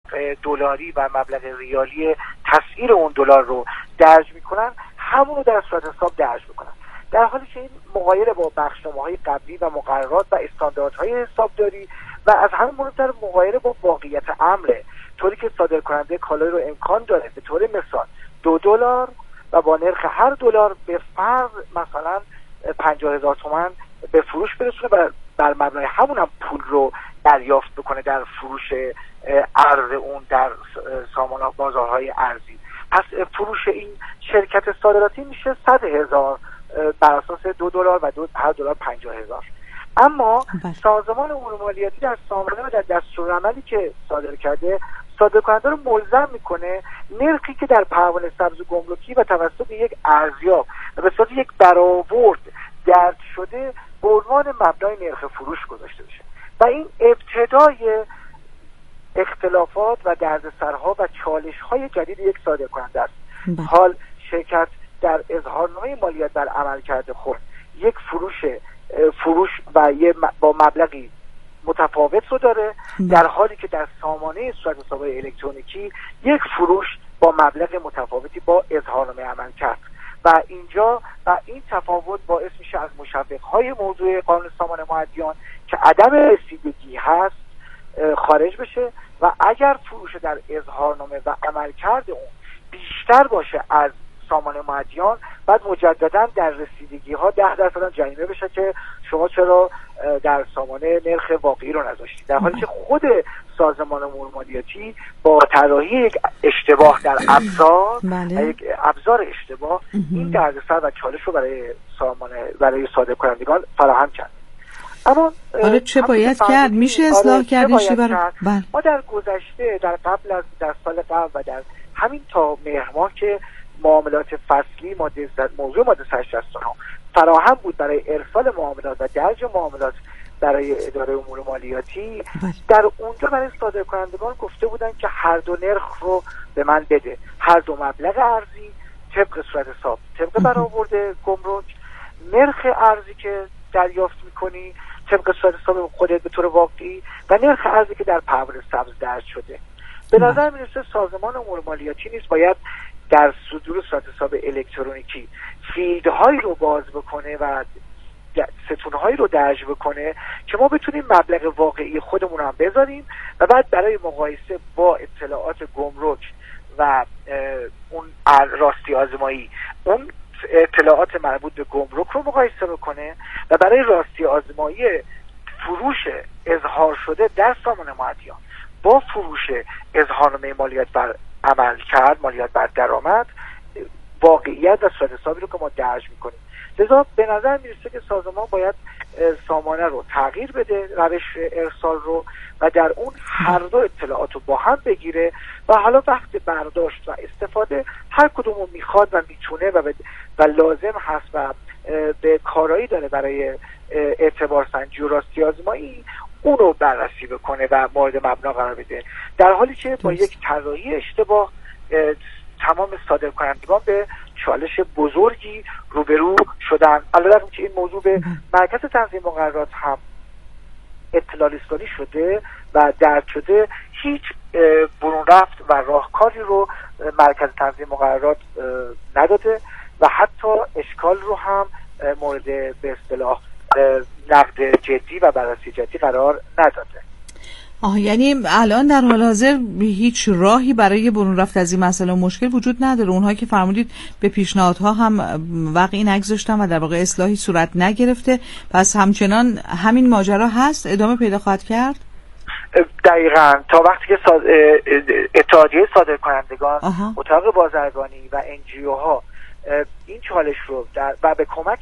دلاری و مبلغ ریالی تسعیر اون دلار رو درج میکنن، همون رو در صورت حساب درج میکنن، در حالی که این مغایر با بخشنامه‌های قبلی و مقررات و استانداردهای حسابداری و از همین مهمتر مغایر با واقعیت امره، طوری که صادر کننده کالای رو امکان داره به طور مثال $2 و با نرخ هر دلار به فرض مثلا 50,000 تومان به فروش برسونه و بر مبنای همون هم پول رو دریافت بکنه در فروش ارز اون در سامان بازارهای ارزی. پس فروش این شرکت صادراتی میشه 100,000 بر اساس $2 و هر دلار 50,000. اما سازمان امور مالیاتی در سامانه و در دستورالعملی که صادر کرده، صادر کننده رو ملزم میکنه نرخی که در پروانه سبز گمرکی و توسط یک ارزیاب و به صورت یک برآورد درج شده به عنوان مبنای نرخ فروش گذاشته بشه و این ابتدای اختلافات و دردسرها و چالش‌های جدید یک صادر کننده است. حال شرکت در اظهارنامه مالیات بر عملکرد خود یک فروش و با مبلغی متفاوت رو داره، در حالی که در سامانه صورت حساب‌های الکترونیکی یک فروش با مبلغ متفاوتی با اظهارنامه عمل کرد و اینجا و این تفاوت باعث میشه از مشوق‌های موضوع قانون سامان مؤدیان که عدم رسیدگی هست خارج بشه و اگر فروش در اظهارنامه و عملکرد اون بیشتر باشه از سامان مؤدیان، بعد مجددا در رسیدگی ها 10% جریمه بشه که شما چرا در سامانه نرخ واقعی رو نذاشتید، در حالی که خود سازمان امور مالیاتی با طراحی یک اشتباه در ابزار یک ابزار اشتباه این دردسر و چالش رو برای صادر کنندگان فراهم کرد. اما حالا چه باید کرد؟ میشه اصلاح کردش ما در گذشته در سال قبل و در همین تا مهر ماه که معاملات فصلی موضوع ماده 169 فراهم بود برای ارسال معاملات و درج معاملات برای اداره امور مالیاتی، در اونجا برای صادر کنندگان گفته بودن که هر دو نرخ رو به من بده، هر دو مبلغ ارزی طبق صورت حساب طبق برآورد گمرک، نرخ ارزی که دریافت میکنی طبق صورت حساب خودت به طور واقعی و نرخ ارزی که در پروانه سبز درج شده. به نظر میرسه سازمان امور مالیاتی نیز باید در صدور صورت حساب الکترونیکی فیلدهایی رو باز بکنه و ستونهایی رو درج بکنه که ما بتونیم مبلغ واقعی خودمون هم بذاریم و بعد برای مقایسه با اطلاعات گمرک و اون راستی آزمایی اون اطلاعات مربوط به گمرک رو مقایسه بکنه و برای راستی آزمایی فروش اظهار شده در سامان مؤدیان با فروش اظهارنامه مالیات بر عمل کرد، مالیات بر درآمد، واقعیت و صورت حسابی رو که ما درج میکنیم. لذا به نظر میرسه که سازمان باید سامانه رو تغییر بده، روش ارسال رو، و در اون هر دو اطلاعات رو با هم بگیره و حالا وقت برداشت و استفاده هر کدوم رو میخواد و میتونه و لازم هست و به کارایی داره برای اعتبار سنجی و راستی آزمایی اون رو بررسی بکنه و مورد مبنا قرار بده، در حالی که با یک طراحی اشتباه تمام صادر کنندگان به چالش بزرگی روبرو شدن. علاوه که این موضوع به مرکز تنظیم مقررات هم اطلاع رسانی شده و درج شده، هیچ برون رفت و راهکاری رو مرکز تنظیم مقررات نداده و حتی اشکال رو هم مورد به اصطلاح نقد جدی و بررسی جدی قرار نداده. یعنی الان در حال حاضر هیچ راهی برای برون رفت از این مسئله و مشکل وجود نداره؟ اونها که فرمودید به پیشنهادها هم وقعی نگذاشتن و در واقع اصلاحی صورت نگرفته، پس همچنان همین ماجرا هست، ادامه پیدا خواهد کرد؟ دقیقاً تا وقتی که اتحادیه صادر کنندگان، اتاق بازرگانی و NGO ها این چالش رو و به کمک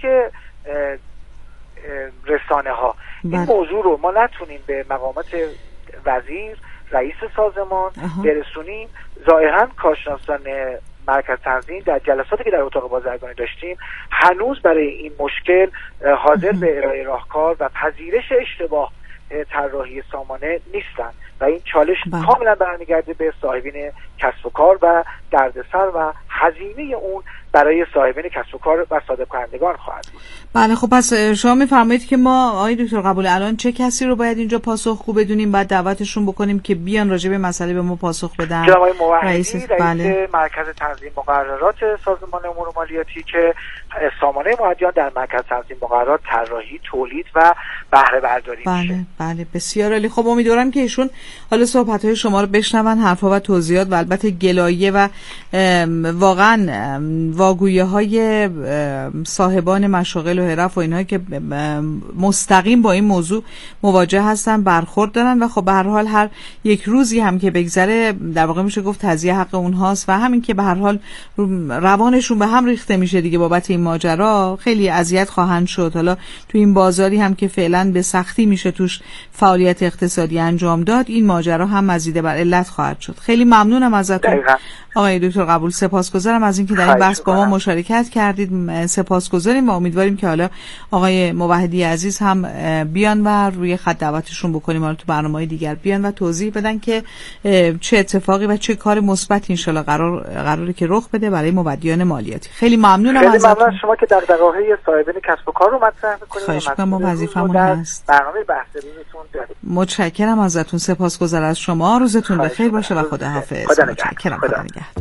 رسانه ها این موضوع رو ما نتونیم به مقامات وزیر، رئیس سازمان برسونیم، ظاهراً کارشناسان مرکز تنظیم در جلساتی که در اتاق بازرگانی داشتیم هنوز برای این مشکل حاضر به ارائه راهکار و پذیرش اشتباه طراحی سامانه نیستن و این چالش کاملا برمیگرده به صاحبین کسب و کار و دردسر و هزینه اون برای صاحبین کسب و کار و صادر کنندگان خواهد بود. بله خب پس شما میفرمایید که ما آقای دکتر قبول الان چه کسی رو باید اینجا پاسخگو بدونیم، بعد دعوتشون بکنیم که بیان راجع به مسئله به ما پاسخ بدن؟ جناب آقای موحدی رئیس بله. مرکز تنظیم مقررات سازمان امور مالیاتی که سامانه معدیان در مرکز تنظیم مقررات طراحی، تولید و بهره برداری میشه. بله بسیار عالی. خب امیدوارم که ایشون حالا صحبت‌های شما رو بشنون، حرفا و توضیحات و البته گلایه و واقعا واگویی‌های صاحبان مشاغل و حرف و اینها که مستقیم با این موضوع مواجه هستن برخورد دارن و خب به هر حال هر یک روزی هم که بگذره در واقع میشه گفت تضییع حق اونهاست و همین که به هر حال روانشون به هم ریخته میشه دیگه بابت این ماجرا، خیلی اذیت خواهند شد. حالا تو این بازاری هم که فعلا به سختی میشه توش فعالیت اقتصادی انجام داد، این ماجرا هم مزید بر علت خواهد شد. خیلی ممنونم ازتون آقای دکتر قبول، سپاسگزارم از اینکه در این بحث با ما مشارکت کردید. سپاسگزاریم و امیدواریم که حالا آقای موحدی عزیز هم بیان و روی خط دعوتشون بکنیم حالا تو برنامه‌های دیگر بیان و توضیح بدن که چه اتفاقی و چه کار مثبتی ان شاءالله قراره که رخ بده برای مبدیان مالیاتی. خیلی ممنونم ازتون. خیلی ممنون شما که دغدغه‌های صاحبین کسب و کار رو مطرح می‌کنید. خواهش می‌کنم، ما وظیفمون هست. برنامه بحث‌بینیتون دارید. متشکرم ازتون، سپاسگزار از شما. روزتون بخیر باشه و خداحافظ. متشکرم. خدا نگهدار.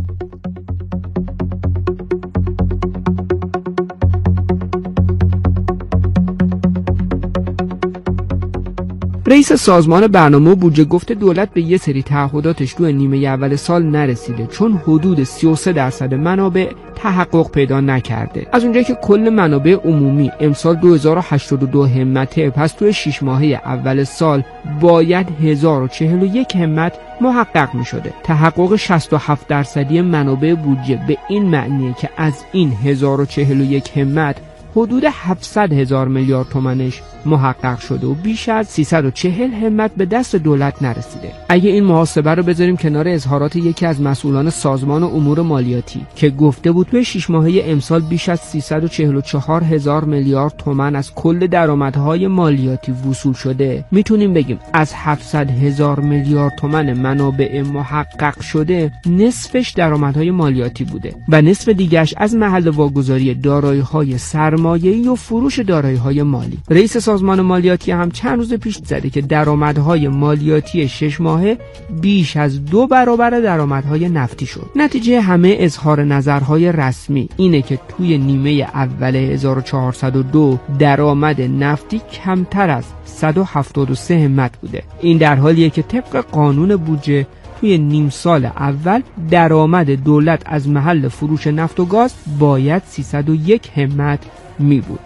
رئیس سازمان برنامه و بودجه گفته دولت به یه سری تعهداتش تو نیمه اول سال نرسیده چون حدود 33% منابع تحقق پیدا نکرده. از اونجایی که کل منابع عمومی امسال 2082 همته، پس توی 6 ماهه اول سال باید 1041 همت محقق می شده. تحقق 67% منابع بودجه به این معنیه که از این 1041 همت حدود 700,000 میلیارد تومانش محقق شده و بیش از 340 همت به دست دولت نرسیده. اگه این محاسبه رو بذاریم کنار اظهارات یکی از مسئولان سازمان امور مالیاتی که گفته بود توی 6 ماهه امسال بیش از 344,000 میلیارد تومان از کل درآمدهای مالیاتی وصول شده، میتونیم بگیم از 700,000 میلیارد تومان منابع محقق شده نصفش درآمدهای مالیاتی بوده و نصف دیگرش از محل واگذاری دارایی‌های سرمایه‌ای و فروش دارایی‌های مالی. رئیس سازمان مالیاتی هم چند روز پیش زده که درآمدهای مالیاتی 6 ماهه بیش از 2 برابر درآمدهای نفتی شد. نتیجه همه اظهار نظرهای رسمی اینه که توی نیمه اول 1402 درآمد نفتی کمتر از 173 همت بوده. این در حالیه که طبق قانون بودجه توی نیم سال اول درآمد دولت از محل فروش نفت و گاز باید 301 همت می بود.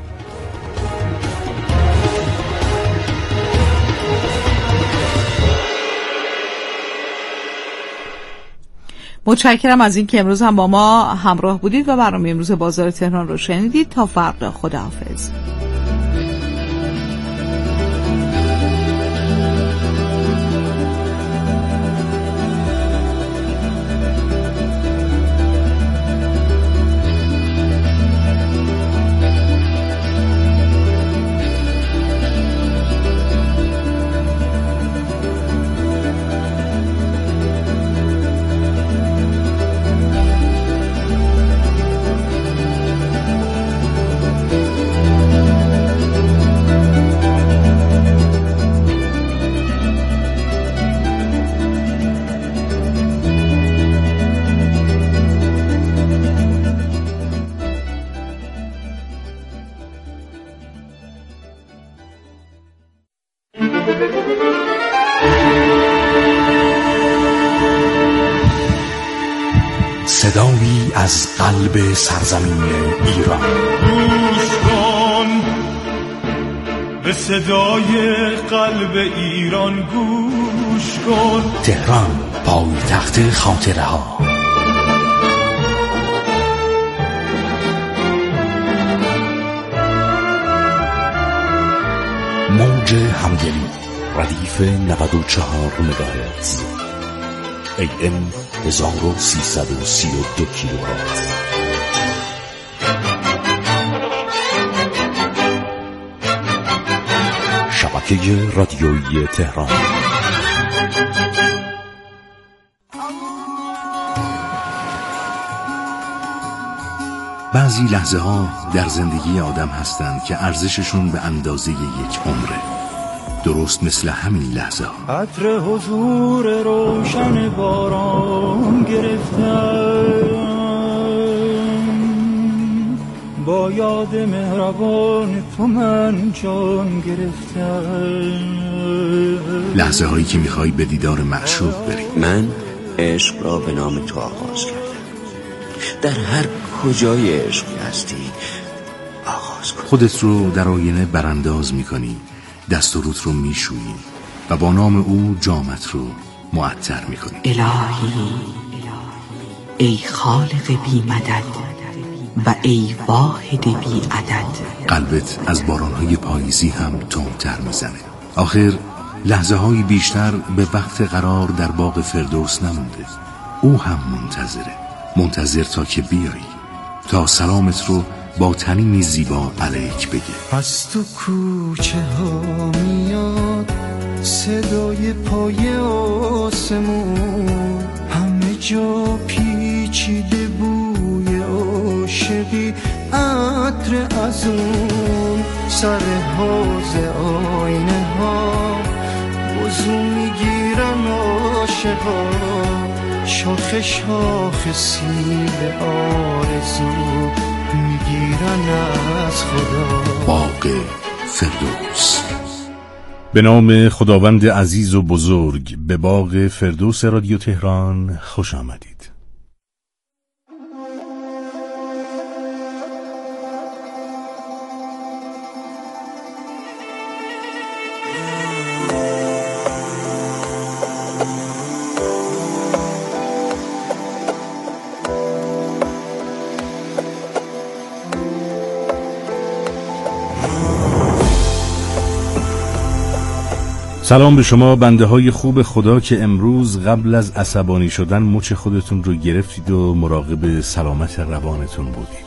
متشکرم از این که امروز هم با ما همراه بودید و برنامه امروز بازار تهران رو شنیدید. تا فردا، خداحافظ. صدایی از قلب سرزمین ایران. گوش کن به صدای قلب ایران، گوش کن. تهران، پایتخت خاطره ها. موج همدلی، ردیف 94 مگاهرتز، AM 1332 کیلوهرتز. شبکه رادیویی تهران. بعضی لحظه ها در زندگی آدم هستند که ارزششون به اندازه یک عمره، درست مثل همین لحظه ها. عطر حضور روشن باران گرفتم، با یاد مهربان تو من جان گرفتم. لحظه هایی که میخوای به دیدار معشوق بری. من عشق را به نام تو آغاز کردم. در هر کجای عشقی هستی آغاز کن. خودت رو در آینه برانداز میکنی، دست و روت رو میشویی و با نام او جامت رو معطر میکنی. الهی ای خالق بی مدد و ای واحد بی عدد. قلبت از بارانهای پاییزی هم تندتر میزنه. آخر لحظه های بیشتر به وقت قرار در باغ فردوس نمونده. او هم منتظر تا که بیایی، تا سلامت رو با تنینی زیبا علیک بگه. از تو کوچه ها میاد صدای پای آسمون، همه جا پیچیده بوی عاشقی، عطر از اون سر حوض آینه ها وضو میگیرن عاشقا، شاخ شاخ سیب آرزو میگیرن از خدا. باغ فردوس. به نام خداوند عزیز و بزرگ، به باغ فردوس رادیو تهران خوش آمدید. سلام به شما بنده های خوب خدا که امروز قبل از عصبانی شدن مچ خودتون رو گرفتید و مراقب سلامت روانتون بودید.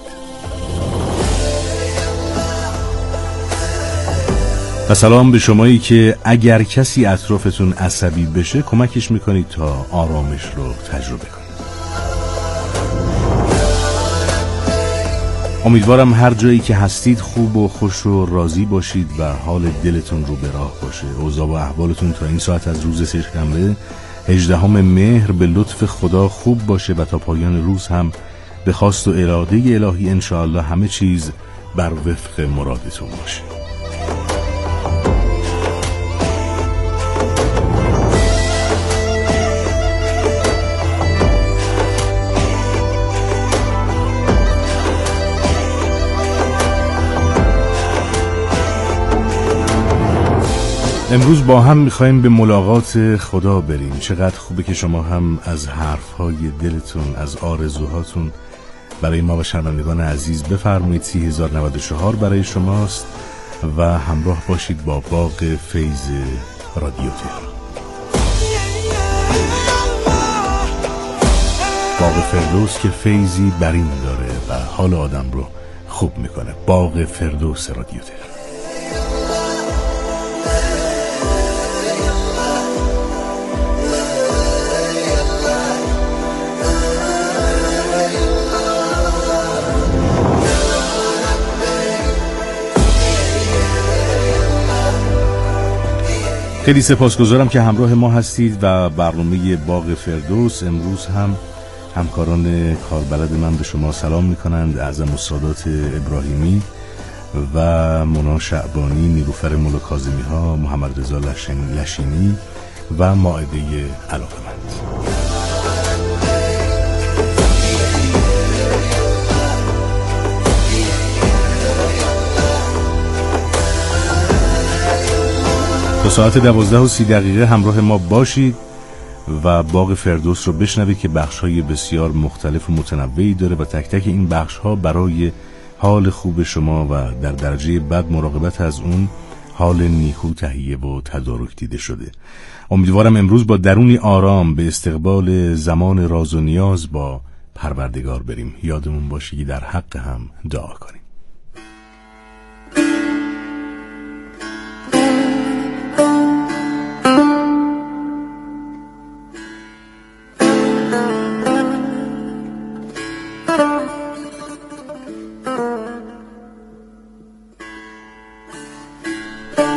و سلام به شمایی که اگر کسی اطرافتون عصبی بشه کمکش میکنید تا آرامش رو تجربه کنید. امیدوارم هر جایی که هستید خوب و خوش و راضی باشید و حال دلتون رو به راه باشه. اوضاع و احوالتون تا این ساعت از روز سه‌شنبه 18 مهر به لطف خدا خوب باشه و تا پایان روز هم به خواست و اراده الهی انشاءالله همه چیز بر وفق مرادتون باشه. امروز با هم میخوایم به ملاقات خدا بریم. چقدر خوبه که شما هم از حرفهای دلتون، از آرزوهاتون برای ما و شنوندگان عزیز بفرمایید. 30,094 برای شماست و همراه باشید با باغ فیض رادیو تهران. باغ فردوس که فیضی برین داره و حال آدم رو خوب میکنه. باغ فردوس رادیو تهران. خیلی سپاسگزارم که همراه ما هستید و برنامه باغ فردوس امروز هم همکاران کاربلد من به شما سلام میکنند. اعظم السادات ابراهیمی و مونا شعبانی، نیلوفر مولا کاظمی ها، محمد رضا لشینی و مائده علاقه‌مند. تا ساعت 12:30 همراه ما باشید و باغ فردوس رو بشنوید که بخش‌های بسیار مختلف و متنوعی داره و تک تک این بخش‌ها برای حال خوب شما و در درجه بد مراقبت از اون حال نیکو تهیه و تدارک دیده شده. امیدوارم امروز با درونی آرام به استقبال زمان راز و نیاز با پروردگار بریم. یادمون باشه که در حق هم دعا کنیم.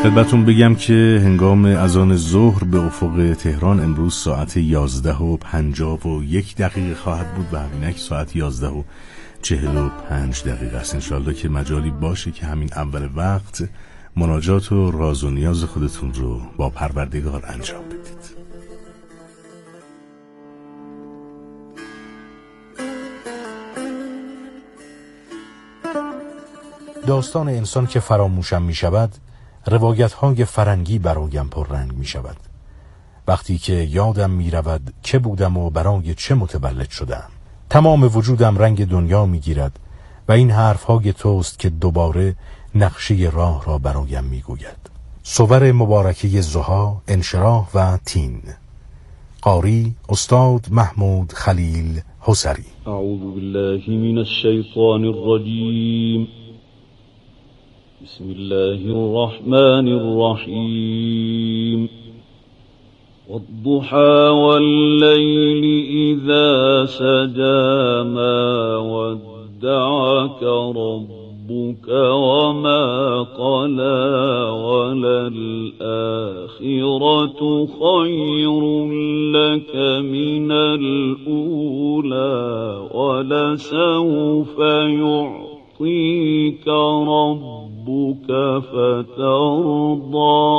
خدمتون بگم که هنگام اذان ظهر به افق تهران امروز ساعت 11:51 خواهد بود و همینک ساعت 11:45 است. انشالله که مجالی باشه که همین اول وقت مناجات و راز و نیاز خودتون رو با پروردگار انجام بدید. داستان انسان که فراموشم می شود، روایت‌های فرنگی برایم پررنگ می شود. وقتی که یادم می رود که بودم و برای چه متولد شدم، تمام وجودم رنگ دنیا می گیرد و این حرف‌های توست که دوباره نقشه راه را برایم می گوید. صور مبارکه ضحی، انشراح و تین. قاری استاد محمود خلیل حسری. اعوذ بالله من الشیطان الرجیم. بسم الله الرحمن الرحیم. والضحى والليل إذا سجى ما ودعك ربك وما قلى وللآخرة خير لك من الأولى ولسوف يعطيك ربك فترضى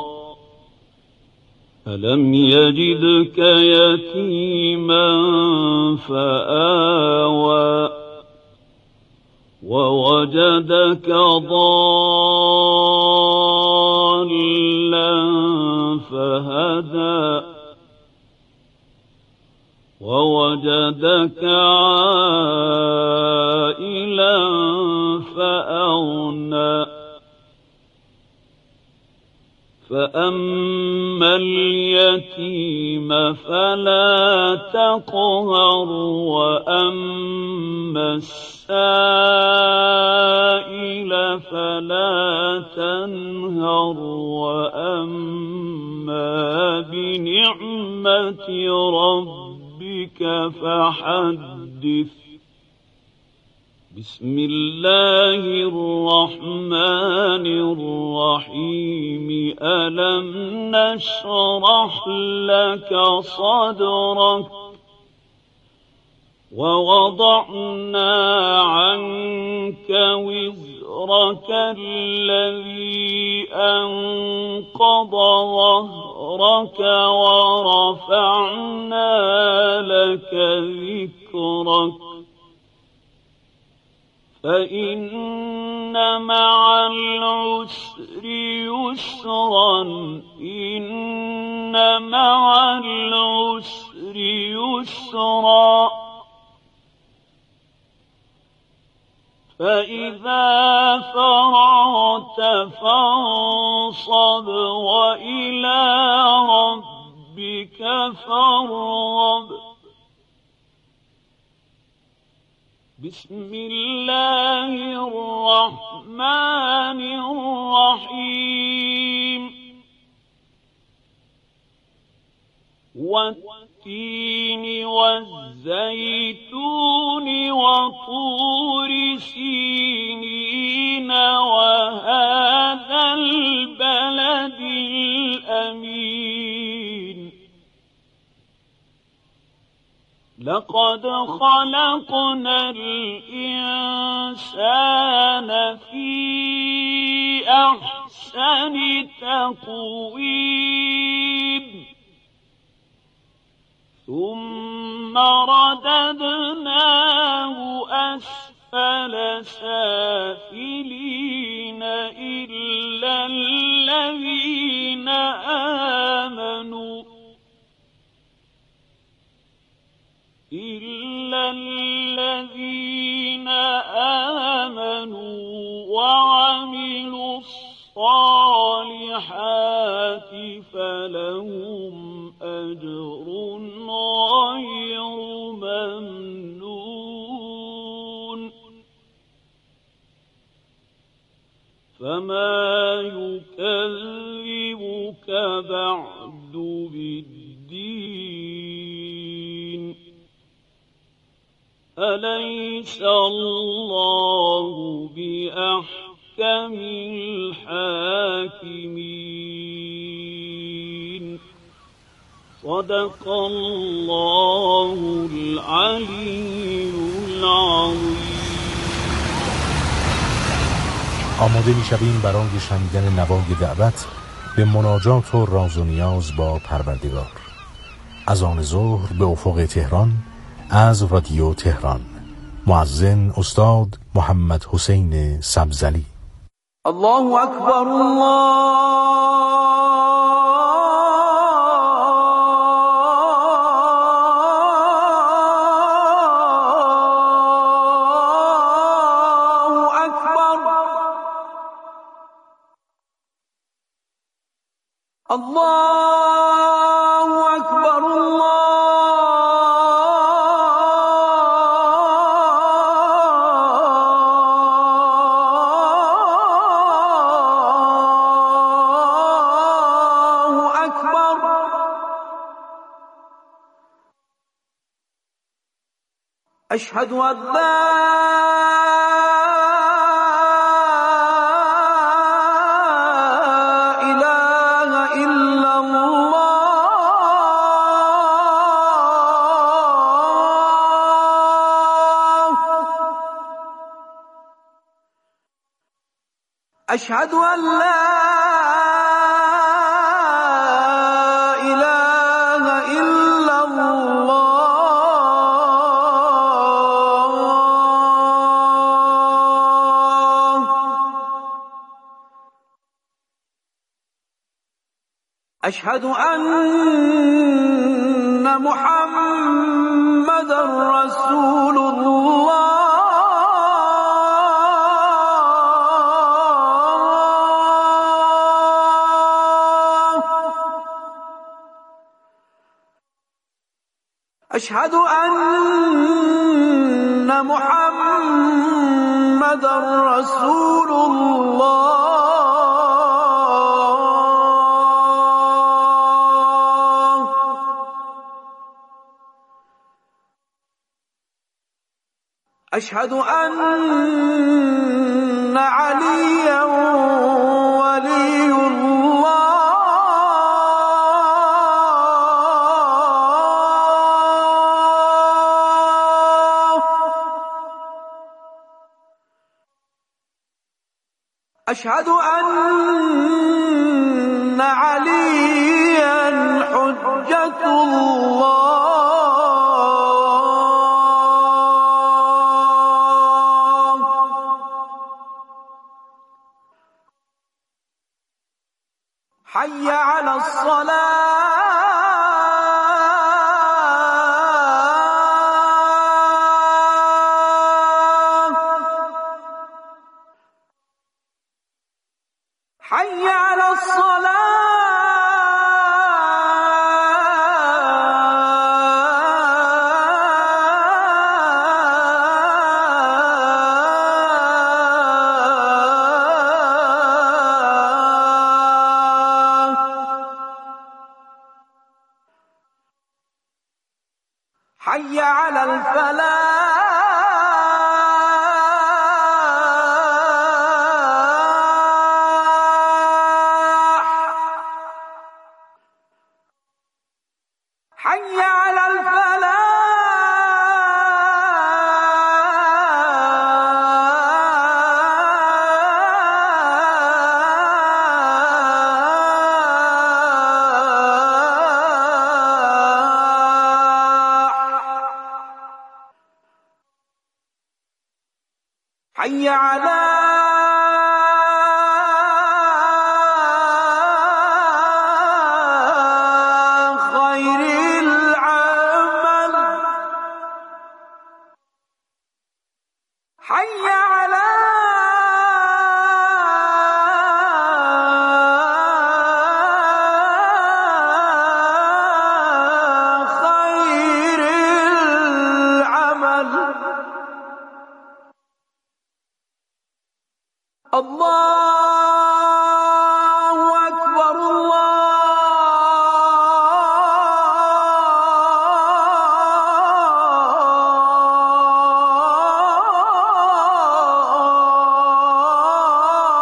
ألم يجدك يتيما فآوى ووجدك ضالا فهدى ووجدك عائلا فأغنى فأما اليتيم فلا تقهر وأما السائل فلا تنهر وأما بنعمة ربك فحدث. بسم الله الرحمن الرحيم. ألم نشرح لك صدرك ووضعنا عنك وزرك الذي أنقض ظهرك ورفعنا لك ذكرك فإن مع العسر يسرا إن مع العسر يسرا فإذا فرغت فانصب وإلى ربك فارغب. بسم الله الرحمن الرحيم. والتين والزيتون وطور سينين وهذا البلد الأمين. لقد خلقنا الإنسان في أحسن تقويم ثم رددناه أسفل سافلين إلا الذين آمنوا وعملوا الصالحات فلهم أجر غير ممنون. فما يكذبك بعد بالدين. أليس الله بأحكم أحكم الحاكمين. صدق الله العلي العظيم. آماده می‌شویم برای شنیدن نوای دعوت به مناجات و راز و نیاز با پروردگار. از آن ظهر به افق تهران از رادیو تهران. مؤذن استاد محمد حسین سبزلی. الله اکبر أشهد أن لا إله إلا الله. أشهد أن لا أشهد أن محمد رسول الله. أشهد أن محمد رسول الله. أشهد أن عليا ولي الله. أشهد أن عليا حجة الله. حي على الصلاة. حي على الصلاة. حي على الفلاح. حي على الفلاح. حي على خير العمل. حي على خير العمل. الله أكبر الله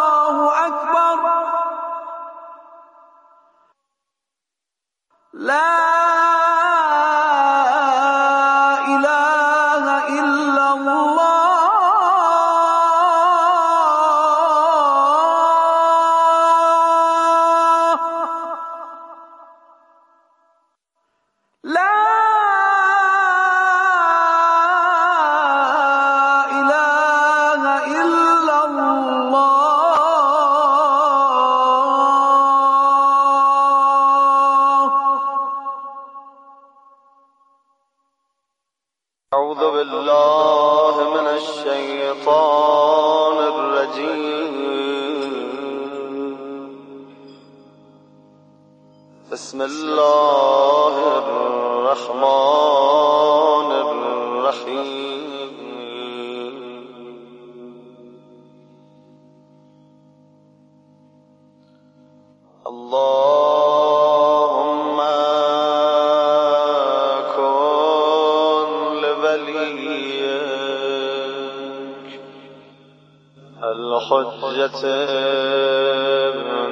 اعوذ بالله من الشیطان الرجیم. بسم الله الرحمن الرحیم. اللهم كن لوليك الحجة ابن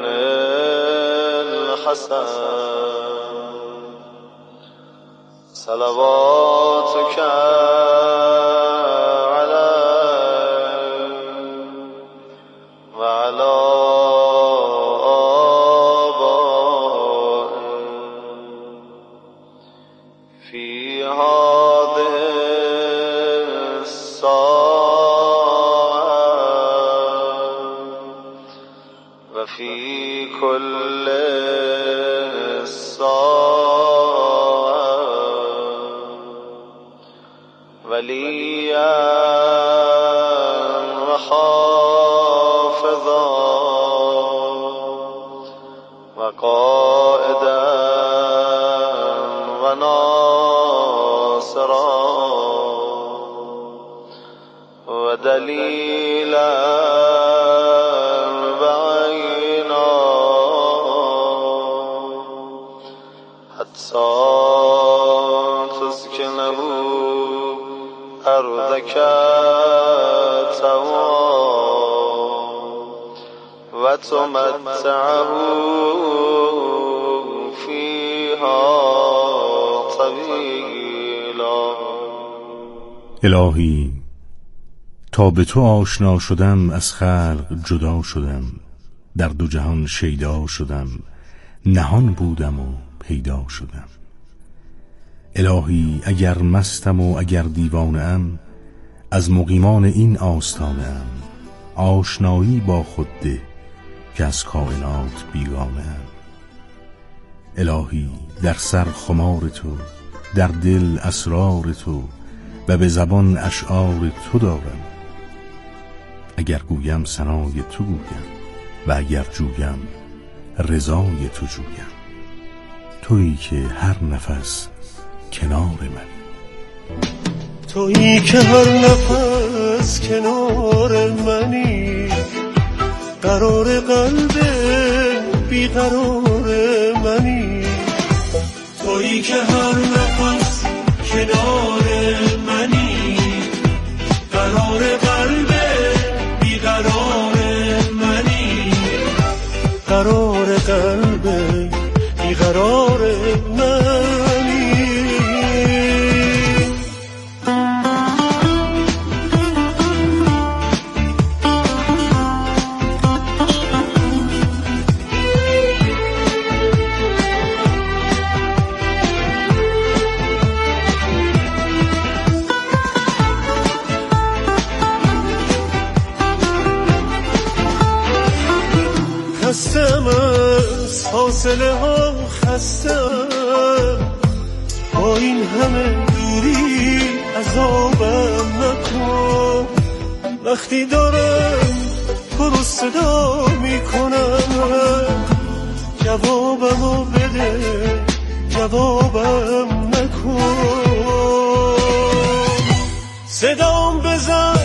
الحسن صلواتك عليه وعلى في هذه الساعة وفي كل ساعة وليا وحافظا وقائدا وناصرا ودليلا بعينا حتى تسكنه أرضك طوعا وتمتعه فيها طويلا. الهی تا به تو آشنا شدم از خلق جدا شدم، در دو جهان شیدا شدم، نهان بودم و پیدا شدم. الهی اگر مستم و اگر دیوانه ام، از مقیمان این آستانه ام. آشنایی با خود ده که از کائنات بیگانه ام. الهی در سر خمار تو، در دل اسرار تو و به زبان اشعار تو دارم. اگر گویم ثنای تو گویم و اگر جویم رضای تو جویم. تویی که هر نفس کنار من، تویی که هر نفس کنار منی. قرار قلب بیقرار منی. تویی که هر نفس کنار منی. قرار قلب بیقرار منی. قرار قلب بیقرار منی. خستم از فاصله ها، خستم با این همه دوری. عذابم نکن وقتی دارم تو رو صدا میکنم. جوابمو بده، جوابم نکن. صدام بزن